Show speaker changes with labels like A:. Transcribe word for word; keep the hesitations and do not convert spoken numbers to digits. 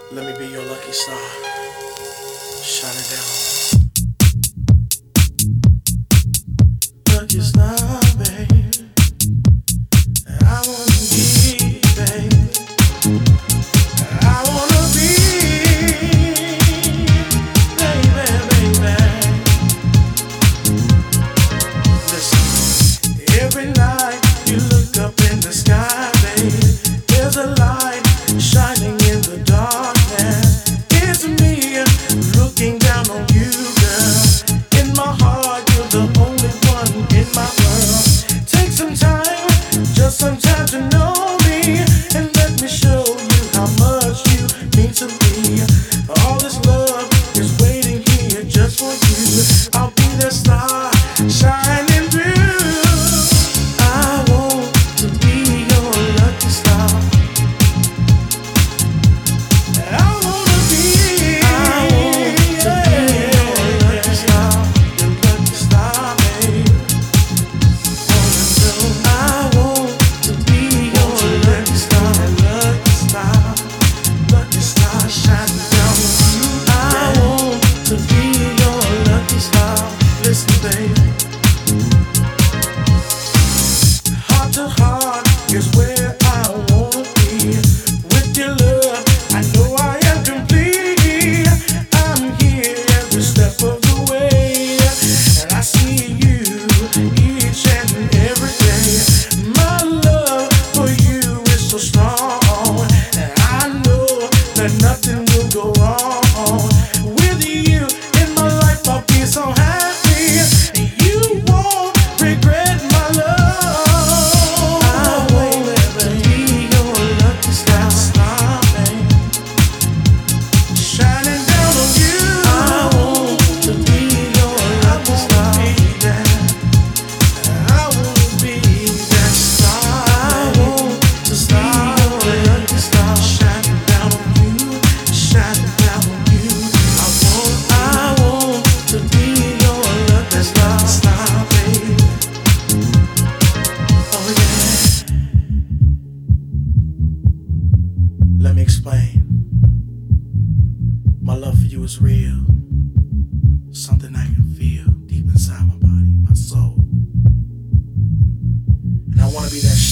A: Let me be your lucky star. Shine it down. Lucky star, baby. I wanna be, baby. I wanna be, baby, baby. Listen, every night you look up in the sky, baby. There's a light shining in the darkness. It's me looking down on you, girl. In my heart, you're the only one in my world. Take some time, just some time to know me, and let me show you how much you mean to me. All this love is waiting here just for you. I'll be the star shining through. I want to be your lucky star. I wanna be, I want to be your lucky star, your lucky star, babe. I want to be your lucky star, lucky star, lucky star shining down on you. I want to be your lucky star. Listen, baby. Heart to heart is where I wanna be. With your love, I know I am complete. I'm here every step of the way, and I see you each and every day. My love for you is so strong, and I know that nothing will go wrong. With you in my life, I'll be so happy, and you won't regret my love. I want to be your lucky star, star, babe. Shining down on you. I want to be your lucky star. I want to be that star. I want to be your lucky star. Shining down on you, shining down on you. I want, I want to be your lucky star, star, baby. Oh yeah. Let me explain. My love for you is real. Something I can feel deep inside my body, my soul. And I wanna be that